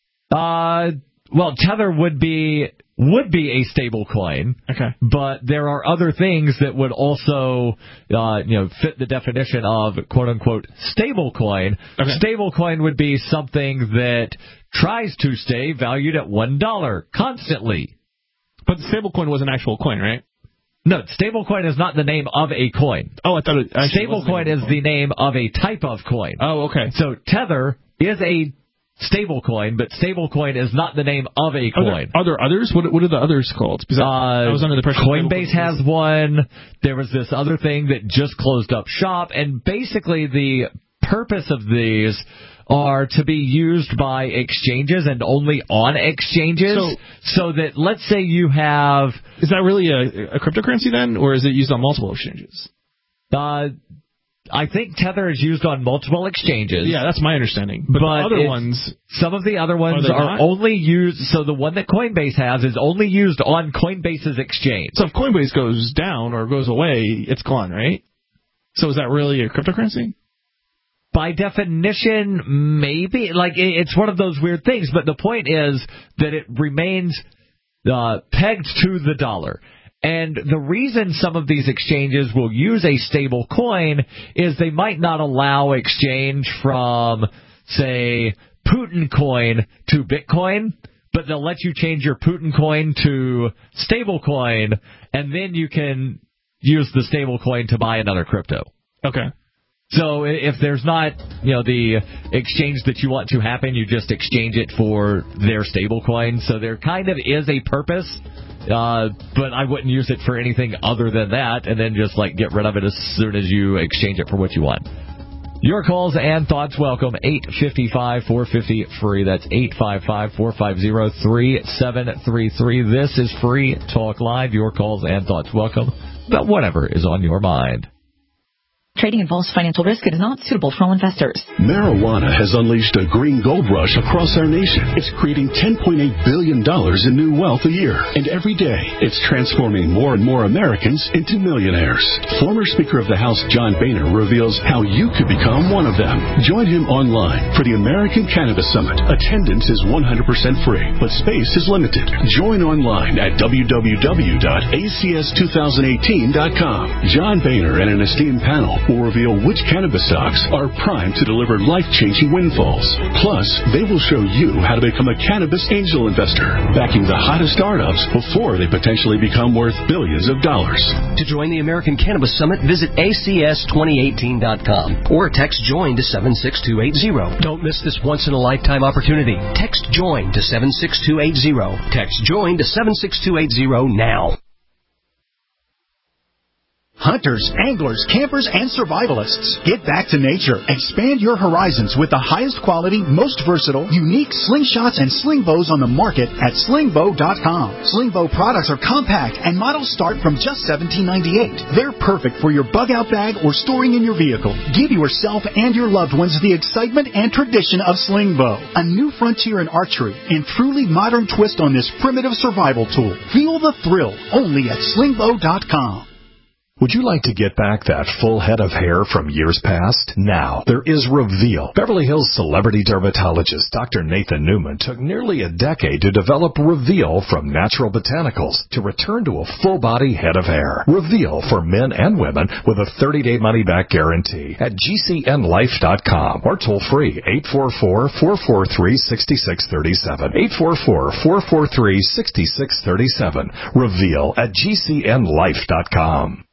Uh, well, Tether would be would be a stable coin. Okay. But there are other things that would also, uh, you know, fit the definition of quote unquote stable coin. Okay. Stable coin would be something that tries to stay valued at one dollar constantly. But the stable coin was an actual coin, right? No, stablecoin is not the name of a coin. Oh, I thought it actually was Stablecoin is the name of a type of coin. Oh, okay. So Tether is a stablecoin, but stablecoin is not the name of a coin. Are there, are there others? What, what are the others called? Because I, uh, I was under the impression Coinbase has one. There was this other thing that just closed up shop, and basically the purpose of these are to be used by exchanges and only on exchanges, so, so that let's say you have... Is that really a, a cryptocurrency then, or is it used on multiple exchanges? Uh, I think Tether is used on multiple exchanges. Yeah, that's my understanding. But, but the other ones... Some of the other ones are, are only used... So the one that Coinbase has is only used on Coinbase's exchange. So if Coinbase goes down or goes away, it's gone, right? So is that really a cryptocurrency? By definition, maybe. Like, it's one of those weird things, but the point is that it remains uh, pegged to the dollar. And the reason some of these exchanges will use a stable coin is they might not allow exchange from, say, Putin coin to Bitcoin, but they'll let you change your Putin coin to stable coin, and then you can use the stable coin to buy another crypto. Okay. So if there's not, you know, the exchange that you want to happen, you just exchange it for their stable coin. So there kind of is a purpose, uh, but I wouldn't use it for anything other than that, and then just, like, get rid of it as soon as you exchange it for what you want. Your calls and thoughts welcome. eight five five, four five zero, free. That's eight five five, four five zero, three seven three three. This is Free Talk Live. Your calls and thoughts welcome about whatever is on your mind. Trading involves financial risk. It is not suitable for all investors. Marijuana has unleashed a green gold rush across our nation. It's creating ten point eight billion dollars in new wealth a year. And every day, it's transforming more and more Americans into millionaires. Former Speaker of the House John Boehner reveals how you could become one of them. Join him online for the American Cannabis Summit. Attendance is one hundred percent free, but space is limited. Join online at w w w dot a c s two thousand eighteen dot com. John Boehner and an esteemed panel will reveal which cannabis stocks are primed to deliver life-changing windfalls. Plus, they will show you how to become a cannabis angel investor, backing the hottest startups before they potentially become worth billions of dollars. To join the American Cannabis Summit, visit a c s twenty eighteen dot com or text JOIN to seven six two eight zero. Don't miss this once-in-a-lifetime opportunity. Text JOIN to seven six two eight zero. Text JOIN to seven six two eight zero now. Hunters, anglers, campers, and survivalists. Get back to nature. Expand your horizons with the highest quality, most versatile, unique slingshots and sling bows on the market at sling bow dot com. Sling bow products are compact and models start from just seventeen ninety-eight. They're perfect for your bug out bag or storing in your vehicle. Give yourself and your loved ones the excitement and tradition of sling bow. A new frontier in archery and truly modern twist on this primitive survival tool. Feel the thrill only at sling bow dot com. Would you like to get back that full head of hair from years past? Now, there is Reveal. Beverly Hills celebrity dermatologist Doctor Nathan Newman took nearly a decade to develop Reveal from natural botanicals to return to a full-body head of hair. Reveal for men and women with a thirty-day money-back guarantee at g c n life dot com or toll-free eight four four, four four three, six six three seven. eight four four, four four three, six six three seven. Reveal at g c n life dot com.